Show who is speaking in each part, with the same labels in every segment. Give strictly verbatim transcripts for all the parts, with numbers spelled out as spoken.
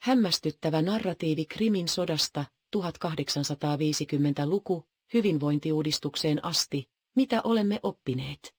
Speaker 1: Hämmästyttävä narratiivi Krimin sodasta, tuhatkahdeksansataaviisikymmentäluku, hyvinvointiuudistukseen asti, mitä olemme oppineet.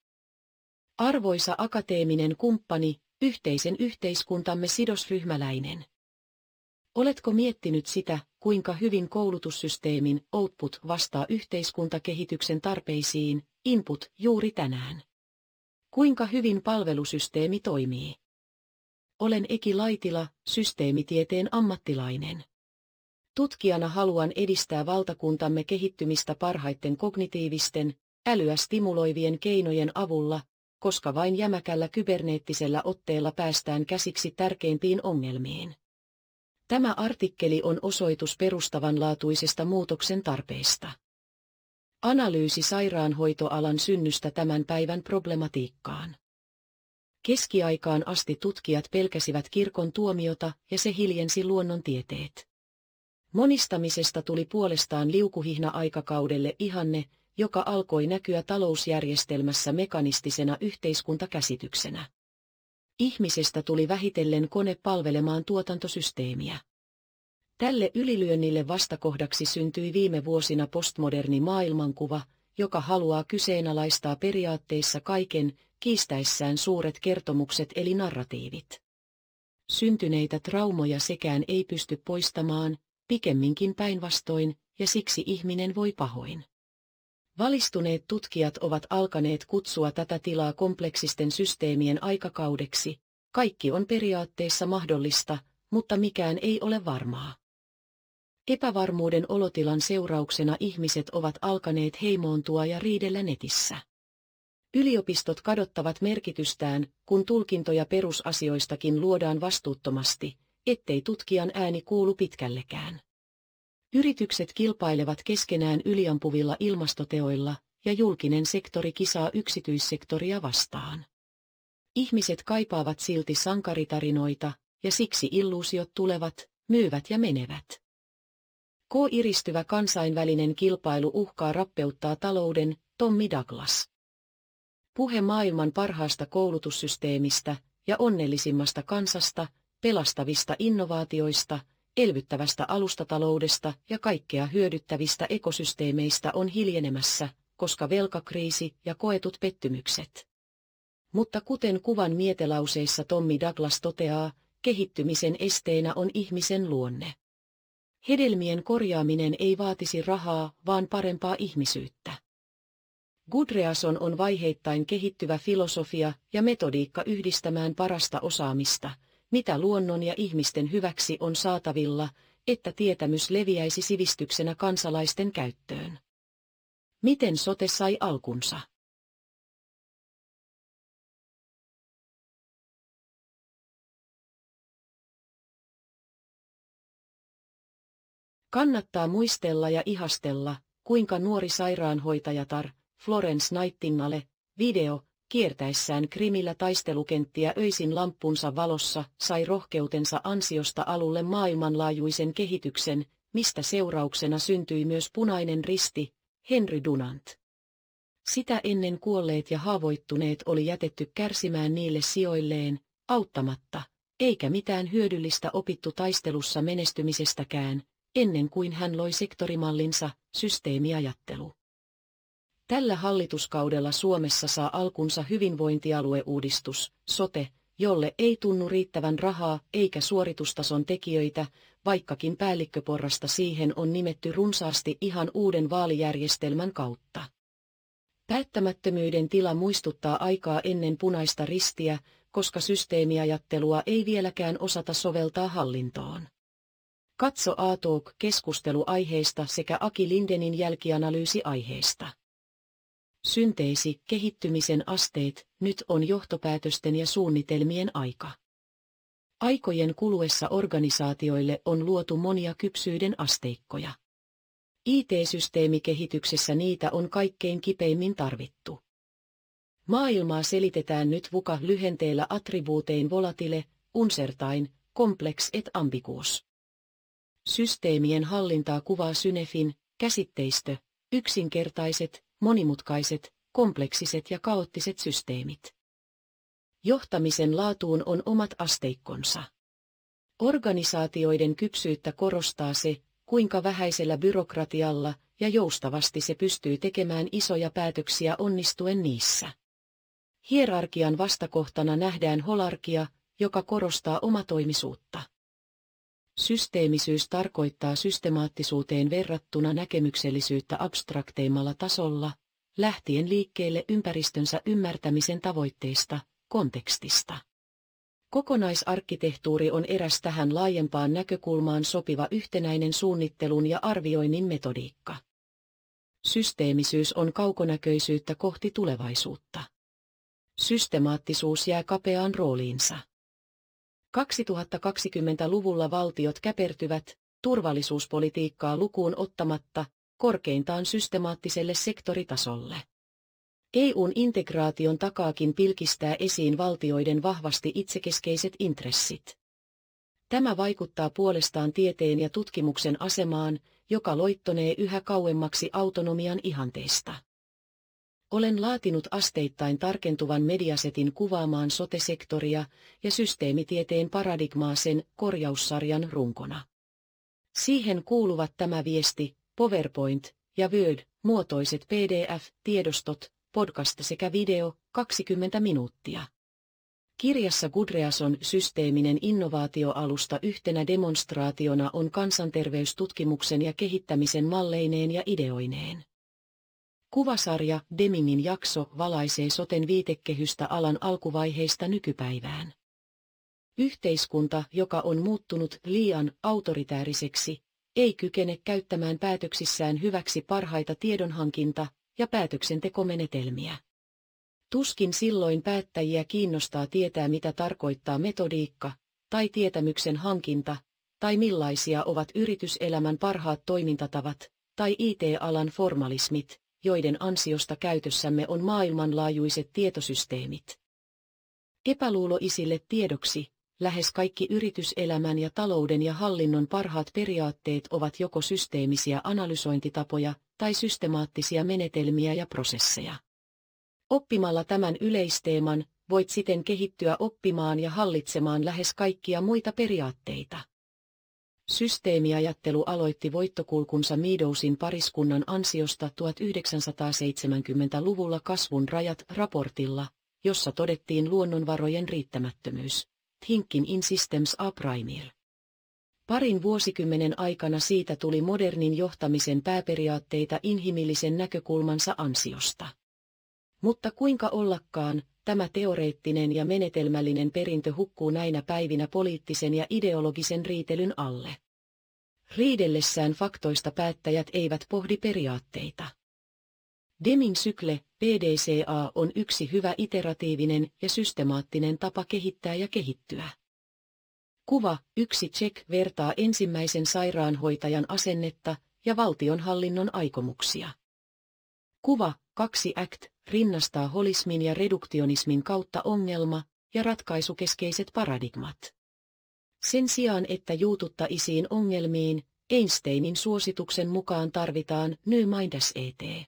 Speaker 1: Arvoisa akateeminen kumppani, yhteisen yhteiskuntamme sidosryhmäläinen. Oletko miettinyt sitä, kuinka hyvin koulutussysteemin output vastaa yhteiskuntakehityksen tarpeisiin, input, juuri tänään? Kuinka hyvin palvelusysteemi toimii? Olen Eki Laitila, systeemitieteen ammattilainen. Tutkijana haluan edistää valtakuntamme kehittymistä parhaiten kognitiivisten, älyä stimuloivien keinojen avulla, koska vain jämäkällä kyberneettisellä otteella päästään käsiksi tärkeimpiin ongelmiin. Tämä artikkeli on osoitus perustavanlaatuisesta muutoksen tarpeesta. Analyysi sairaanhoitoalan synnystä tämän päivän problematiikkaan. Keskiaikaan asti tutkijat pelkäsivät kirkon tuomiota ja se hiljensi luonnontieteet. Monistamisesta tuli puolestaan liukuhihna-aikakaudelle ihanne, joka alkoi näkyä talousjärjestelmässä mekanistisena yhteiskuntakäsityksenä. Ihmisestä tuli vähitellen kone palvelemaan tuotantosysteemiä. Tälle ylilyönnille vastakohdaksi syntyi viime vuosina postmoderni maailmankuva, joka haluaa kyseenalaistaa periaatteissa kaiken, kiistäessään suuret kertomukset eli narratiivit. Syntyneitä traumoja sekään ei pysty poistamaan, pikemminkin päinvastoin, ja siksi ihminen voi pahoin. Valistuneet tutkijat ovat alkaneet kutsua tätä tilaa kompleksisten systeemien aikakaudeksi. Kaikki on periaatteessa mahdollista, mutta mikään ei ole varmaa. Epävarmuuden olotilan seurauksena ihmiset ovat alkaneet heimoontua ja riidellä netissä. Yliopistot kadottavat merkitystään, kun tulkintoja perusasioistakin luodaan vastuuttomasti, ettei tutkijan ääni kuulu pitkällekään. Yritykset kilpailevat keskenään yliampuvilla ilmastoteoilla, ja julkinen sektori kisaa yksityissektoria vastaan. Ihmiset kaipaavat silti sankaritarinoita, ja siksi illuusiot tulevat, myyvät ja menevät. K-iristyvä kansainvälinen kilpailu uhkaa rappeuttaa talouden, Tommy Douglas. Puhe maailman parhaasta koulutussysteemistä ja onnellisimmasta kansasta, pelastavista innovaatioista, elvyttävästä alustataloudesta ja kaikkea hyödyttävistä ekosysteemeistä on hiljenemässä, koska velkakriisi ja koetut pettymykset. Mutta kuten kuvan mietelauseissa Tommy Douglas toteaa, kehittymisen esteenä on ihmisen luonne. Hedelmien korjaaminen ei vaatisi rahaa, vaan parempaa ihmisyyttä. Gudreason on vaiheittain kehittyvä filosofia ja metodiikka yhdistämään parasta osaamista, mitä luonnon ja ihmisten hyväksi on saatavilla, että tietämys leviäisi sivistyksenä kansalaisten käyttöön. Miten sote sai alkunsa? Kannattaa muistella ja ihastella, kuinka nuori sairaanhoitajatar, Florence Nightingale, video, kiertäessään Krimillä taistelukenttiä öisin lamppunsa valossa, sai rohkeutensa ansiosta alulle maailmanlaajuisen kehityksen, mistä seurauksena syntyi myös Punainen Risti, Henry Dunant. Sitä ennen kuolleet ja haavoittuneet oli jätetty kärsimään niille sijoilleen, auttamatta, eikä mitään hyödyllistä opittu taistelussa menestymisestäkään, ennen kuin hän loi sektorimallinsa, systeemiajattelu. Tällä hallituskaudella Suomessa saa alkunsa hyvinvointialueuudistus, sote, jolle ei tunnu riittävän rahaa eikä suoritustason tekijöitä, vaikkakin päällikköporrasta siihen on nimetty runsaasti ihan uuden vaalijärjestelmän kautta. Päättämättömyyden tila muistuttaa aikaa ennen Punaista Ristiä, koska systeemiajattelua ei vieläkään osata soveltaa hallintoon. Katso A-Talk-keskustelu aiheesta sekä Aki Lindenin jälkianalyysi aiheesta. Synteesi, kehittymisen asteet, nyt on johtopäätösten ja suunnitelmien aika. Aikojen kuluessa organisaatioille on luotu monia kypsyyden asteikkoja. I T-systeemikehityksessä niitä on kaikkein kipeimmin tarvittu. Maailmaa selitetään nyt VUCA-lyhenteellä attribuutein volatile, uncertain, complex et ambiguous. Systeemien hallintaa kuvaa Synefin käsitteistö, yksinkertaiset, monimutkaiset, kompleksiset ja kaoottiset systeemit. Johtamisen laatuun on omat asteikkonsa. Organisaatioiden kypsyyttä korostaa se, kuinka vähäisellä byrokratialla ja joustavasti se pystyy tekemään isoja päätöksiä onnistuen niissä. Hierarkian vastakohtana nähdään holarkia, joka korostaa omatoimisuutta. Systeemisyys tarkoittaa systemaattisuuteen verrattuna näkemyksellisyyttä abstrakteimmalla tasolla, lähtien liikkeelle ympäristönsä ymmärtämisen tavoitteista, kontekstista. Kokonaisarkkitehtuuri on eräs tähän laajempaan näkökulmaan sopiva yhtenäinen suunnittelun ja arvioinnin metodiikka. Systeemisyys on kaukonäköisyyttä kohti tulevaisuutta. Systemaattisuus jää kapeaan rooliinsa. kaksituhattakaksikymmentäluvulla valtiot käpertyvät, turvallisuuspolitiikkaa lukuun ottamatta, korkeintaan systemaattiselle sektoritasolle. E U:n integraation takaakin pilkistää esiin valtioiden vahvasti itsekeskeiset intressit. Tämä vaikuttaa puolestaan tieteen ja tutkimuksen asemaan, joka loittonee yhä kauemmaksi autonomian ihanteista. Olen laatinut asteittain tarkentuvan mediasetin kuvaamaan sote-sektoria ja systeemitieteen paradigmaa sen korjaussarjan runkona. Siihen kuuluvat tämä viesti, PowerPoint ja Word-muotoiset P D F-tiedostot, podcast sekä video, kaksikymmentä minuuttia. Kirjassa Gudreason systeeminen innovaatioalusta yhtenä demonstraationa on kansanterveystutkimuksen ja kehittämisen malleineen ja ideoineen. Kuvasarja Demingin jakso valaisee soten viitekehystä alan alkuvaiheista nykypäivään. Yhteiskunta, joka on muuttunut liian autoritääriseksi, ei kykene käyttämään päätöksissään hyväksi parhaita tiedonhankinta- ja päätöksentekomenetelmiä. Tuskin silloin päättäjiä kiinnostaa tietää, mitä tarkoittaa metodiikka, tai tietämyksen hankinta, tai millaisia ovat yrityselämän parhaat toimintatavat, tai I T-alan formalismit, joiden ansiosta käytössämme on maailmanlaajuiset tietosysteemit. Epäluulo isille tiedoksi, lähes kaikki yrityselämän ja talouden ja hallinnon parhaat periaatteet ovat joko systeemisiä analysointitapoja tai systemaattisia menetelmiä ja prosesseja. Oppimalla tämän yleisteeman, voit siten kehittyä oppimaan ja hallitsemaan lähes kaikkia muita periaatteita. Systeemiajattelu aloitti voittokulkunsa Meadowsin pariskunnan ansiosta tuhatyhdeksänsataaseitsemänkymmentäluvulla Kasvun rajat raportilla, jossa todettiin luonnonvarojen riittämättömyys. Thinking in Systems a Primer. Parin vuosikymmenen aikana siitä tuli modernin johtamisen pääperiaatteita inhimillisen näkökulmansa ansiosta. Mutta kuinka ollakaan, tämä teoreettinen ja menetelmällinen perintö hukkuu näinä päivinä poliittisen ja ideologisen riitelyn alle. Riidellessään faktoista päättäjät eivät pohdi periaatteita. Deming sykle, P D C A, on yksi hyvä iteratiivinen ja systemaattinen tapa kehittää ja kehittyä. Kuva yksi check vertaa ensimmäisen sairaanhoitajan asennetta ja valtionhallinnon aikomuksia. Kuva kaksi act rinnastaa holismin ja reduktionismin kautta ongelma- ja ratkaisukeskeiset paradigmat. Sen sijaan, että juututtaisiin ongelmiin, Einsteinin suosituksen mukaan tarvitaan new mindset.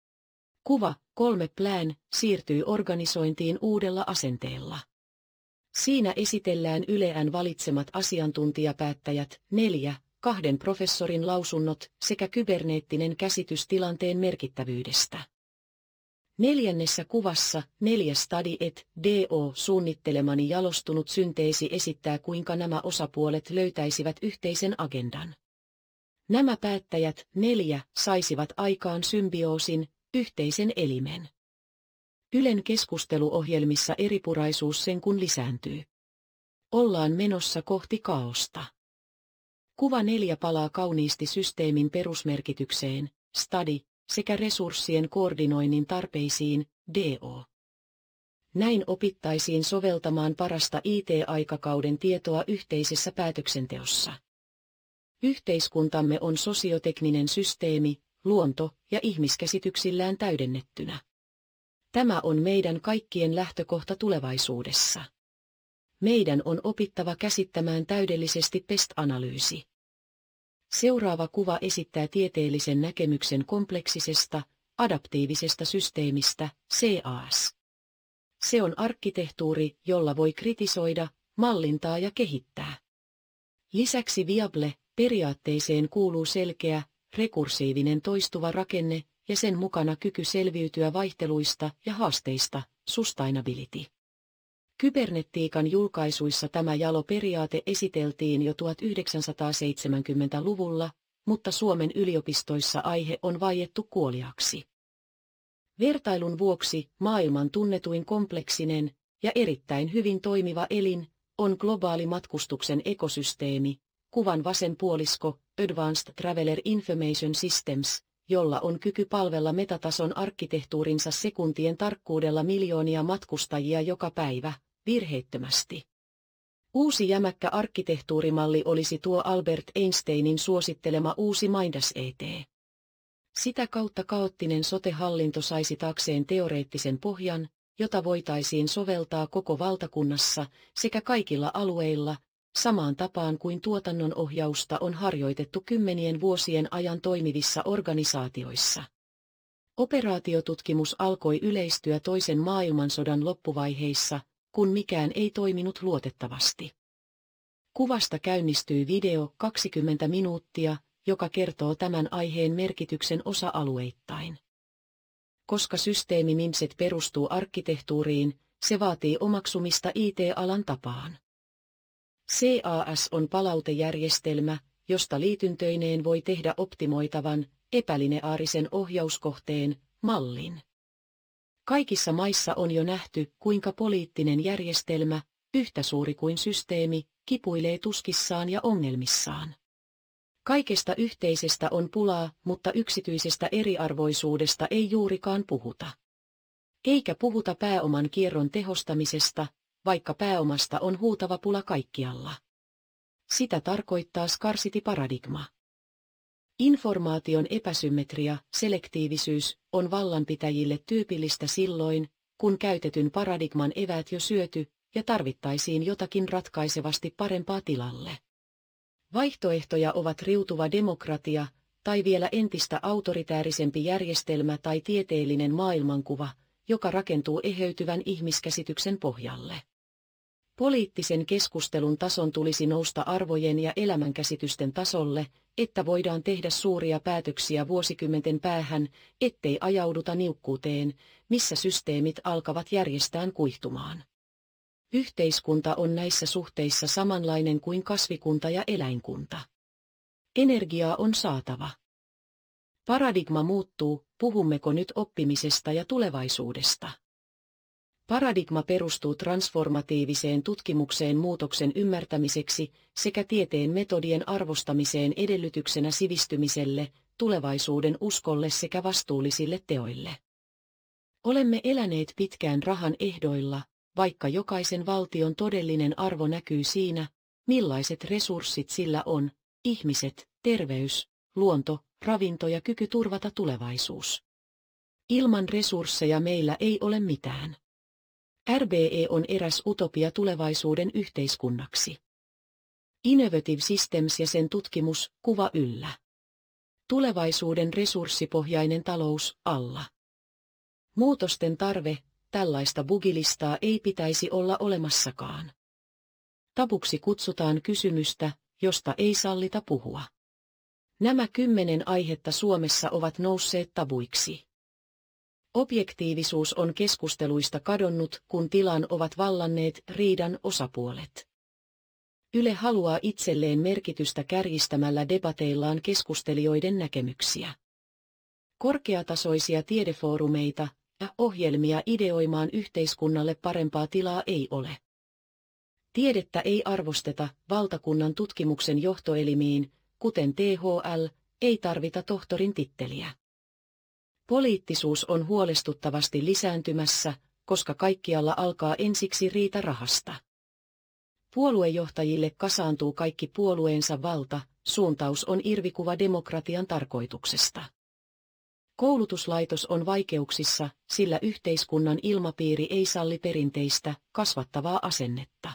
Speaker 1: Kuva kolme plan siirtyy organisointiin uudella asenteella. Siinä esitellään Yleän valitsemat asiantuntijapäättäjät, neljä, kahden professorin lausunnot sekä kyberneettinen käsitys tilanteen merkittävyydestä. Neljännessä kuvassa neljä Study et do suunnittelemani jalostunut synteesi esittää, kuinka nämä osapuolet löytäisivät yhteisen agendan. Nämä päättäjät, neljä, saisivat aikaan symbioosin, yhteisen elimen. Ylen keskusteluohjelmissa eripuraisuus sen kun lisääntyy. Ollaan menossa kohti kaaosta. Kuva neljä palaa kauniisti systeemin perusmerkitykseen, study, sekä resurssien koordinoinnin tarpeisiin, D O. Näin opittaisiin soveltamaan parasta I T-aikakauden tietoa yhteisessä päätöksenteossa. Yhteiskuntamme on sosiotekninen systeemi, luonto- ja ihmiskäsityksillään täydennettynä. Tämä on meidän kaikkien lähtökohta tulevaisuudessa. Meidän on opittava käsittämään täydellisesti P E S T-analyysi. Seuraava kuva esittää tieteellisen näkemyksen kompleksisesta, adaptiivisesta systeemistä, C A S. Se on arkkitehtuuri, jolla voi kritisoida, mallintaa ja kehittää. Lisäksi Viable periaatteeseen kuuluu selkeä, rekursiivinen toistuva rakenne ja sen mukana kyky selviytyä vaihteluista ja haasteista, sustainability. Kybernetiikan julkaisuissa tämä jalo periaate esiteltiin jo tuhatyhdeksänsataaseitsemänkymmentäluvulla, mutta Suomen yliopistoissa aihe on vaiettu kuoliaksi. Vertailun vuoksi maailman tunnetuin kompleksinen ja erittäin hyvin toimiva elin on globaali matkustuksen ekosysteemi, kuvan vasen puolisko, Advanced Traveler Information Systems, jolla on kyky palvella metatason arkkitehtuurinsa sekuntien tarkkuudella miljoonia matkustajia joka päivä, virheettömästi. Uusi jämäkkä arkkitehtuurimalli olisi tuo Albert Einsteinin suosittelema uusi Midas E T. Sitä kautta kaoottinen sote-hallinto saisi taakseen teoreettisen pohjan, jota voitaisiin soveltaa koko valtakunnassa sekä kaikilla alueilla, samaan tapaan kuin tuotannon ohjausta on harjoitettu kymmenien vuosien ajan toimivissa organisaatioissa. Operaatiotutkimus alkoi yleistyä toisen maailmansodan loppuvaiheissa, kun mikään ei toiminut luotettavasti. Kuvasta käynnistyi video kaksikymmentä minuuttia, joka kertoo tämän aiheen merkityksen osa-alueittain. Koska systeemi MIMSet perustuu arkkitehtuuriin, se vaatii omaksumista I T-alan tapaan. C A S on palautejärjestelmä, josta liityntöineen voi tehdä optimoitavan, epälineaarisen ohjauskohteen, mallin. Kaikissa maissa on jo nähty, kuinka poliittinen järjestelmä, yhtä suuri kuin systeemi, kipuilee tuskissaan ja ongelmissaan. Kaikesta yhteisestä on pulaa, mutta yksityisestä eriarvoisuudesta ei juurikaan puhuta. Eikä puhuta pääoman kierron tehostamisesta, vaikka pääomasta on huutava pula kaikkialla. Sitä tarkoittaa scarcity-paradigma. Informaation epäsymmetria, selektiivisyys, on vallanpitäjille tyypillistä silloin, kun käytetyn paradigman eväät jo syöty ja tarvittaisiin jotakin ratkaisevasti parempaa tilalle. Vaihtoehtoja ovat riutuva demokratia, tai vielä entistä autoritäärisempi järjestelmä tai tieteellinen maailmankuva, joka rakentuu eheytyvän ihmiskäsityksen pohjalle. Poliittisen keskustelun tason tulisi nousta arvojen ja elämänkäsitysten tasolle, että voidaan tehdä suuria päätöksiä vuosikymmenten päähän, ettei ajauduta niukkuuteen, missä systeemit alkavat järjestään kuihtumaan. Yhteiskunta on näissä suhteissa samanlainen kuin kasvikunta ja eläinkunta. Energiaa on saatava. Paradigma muuttuu, puhummeko nyt oppimisesta ja tulevaisuudesta? Paradigma perustuu transformatiiviseen tutkimukseen muutoksen ymmärtämiseksi sekä tieteen metodien arvostamiseen edellytyksenä sivistymiselle, tulevaisuuden uskolle sekä vastuullisille teoille. Olemme eläneet pitkään rahan ehdoilla, vaikka jokaisen valtion todellinen arvo näkyy siinä, millaiset resurssit sillä on, ihmiset, terveys, luonto, ravinto ja kyky turvata tulevaisuus. Ilman resursseja meillä ei ole mitään. R B E on eräs utopia tulevaisuuden yhteiskunnaksi. Innovative Systems ja sen tutkimus, kuva yllä. Tulevaisuuden resurssipohjainen talous, alla. Muutosten tarve, tällaista bugilistaa ei pitäisi olla olemassakaan. Tabuksi kutsutaan kysymystä, josta ei sallita puhua. Nämä kymmenen aihetta Suomessa ovat nousseet tabuiksi. Objektiivisuus on keskusteluista kadonnut, kun tilan ovat vallanneet riidan osapuolet. Yle haluaa itselleen merkitystä kärjistämällä debateillaan keskustelijoiden näkemyksiä. Korkeatasoisia tiedefoorumeita ja ohjelmia ideoimaan yhteiskunnalle parempaa tilaa ei ole. Tiedettä ei arvosteta, valtakunnan tutkimuksen johtoelimiin, kuten T H L, ei tarvita tohtorin titteliä. Poliittisuus on huolestuttavasti lisääntymässä, koska kaikkialla alkaa ensiksi riita rahasta. Puoluejohtajille kasaantuu kaikki puolueensa valta, suuntaus on irvikuva demokratian tarkoituksesta. Koulutuslaitos on vaikeuksissa, sillä yhteiskunnan ilmapiiri ei salli perinteistä, kasvattavaa asennetta.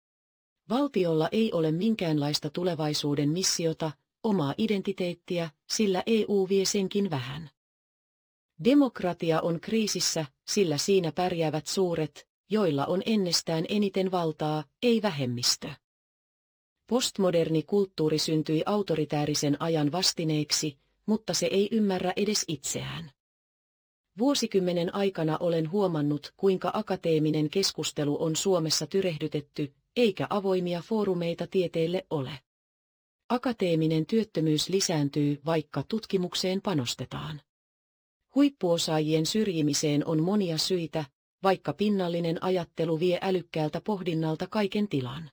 Speaker 1: Valtiolla ei ole minkäänlaista tulevaisuuden missiota, omaa identiteettiä, sillä E U vie senkin vähän. Demokratia on kriisissä, sillä siinä pärjäävät suuret, joilla on ennestään eniten valtaa, ei vähemmistö. Postmoderni kulttuuri syntyi autoritäärisen ajan vastineeksi, mutta se ei ymmärrä edes itseään. Vuosikymmenen aikana olen huomannut, kuinka akateeminen keskustelu on Suomessa tyrehdytetty, eikä avoimia foorumeita tieteelle ole. Akateeminen työttömyys lisääntyy, vaikka tutkimukseen panostetaan. Huippuosaajien syrjimiseen on monia syitä, vaikka pinnallinen ajattelu vie älykkäältä pohdinnalta kaiken tilan.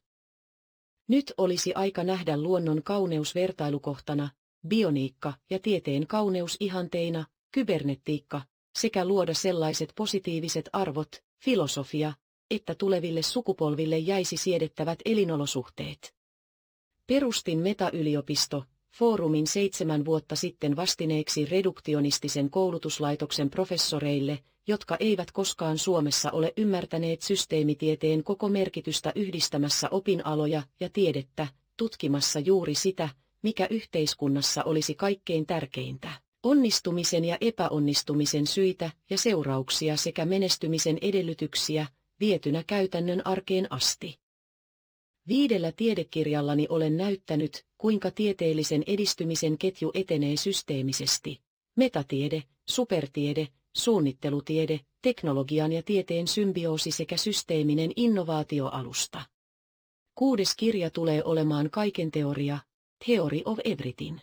Speaker 1: Nyt olisi aika nähdä luonnon kauneus vertailukohtana, bioniikka ja tieteen kauneus ihanteina, kybernetiikka, sekä luoda sellaiset positiiviset arvot, filosofia, että tuleville sukupolville jäisi siedettävät elinolosuhteet. Perustin Meta-yliopisto, foorumin seitsemän vuotta sitten vastineeksi reduktionistisen koulutuslaitoksen professoreille, jotka eivät koskaan Suomessa ole ymmärtäneet systeemitieteen koko merkitystä yhdistämässä opinaloja ja tiedettä, tutkimassa juuri sitä, mikä yhteiskunnassa olisi kaikkein tärkeintä. Onnistumisen ja epäonnistumisen syitä ja seurauksia sekä menestymisen edellytyksiä, vietynä käytännön arkeen asti. Viidellä tiedekirjallani olen näyttänyt, kuinka tieteellisen edistymisen ketju etenee systeemisesti. Metatiede, supertiede, suunnittelutiede, teknologian ja tieteen symbioosi sekä systeeminen innovaatioalusta. Kuudes kirja tulee olemaan kaiken teoria, Theory of Everything.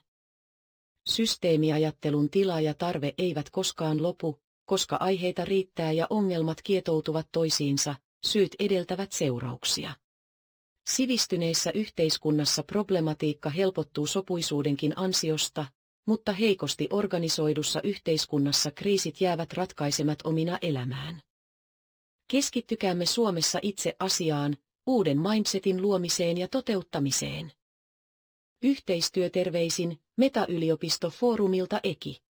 Speaker 1: Systeemiajattelun tila ja tarve eivät koskaan lopu, koska aiheita riittää ja ongelmat kietoutuvat toisiinsa, syyt edeltävät seurauksia. Sivistyneessä yhteiskunnassa problematiikka helpottuu sopuisuudenkin ansiosta, mutta heikosti organisoidussa yhteiskunnassa kriisit jäävät ratkaisemat omina elämään. Keskittykäämme Suomessa itse asiaan, uuden mindsetin luomiseen ja toteuttamiseen. Yhteistyöterveisin Meta-yliopisto foorumilta Eki.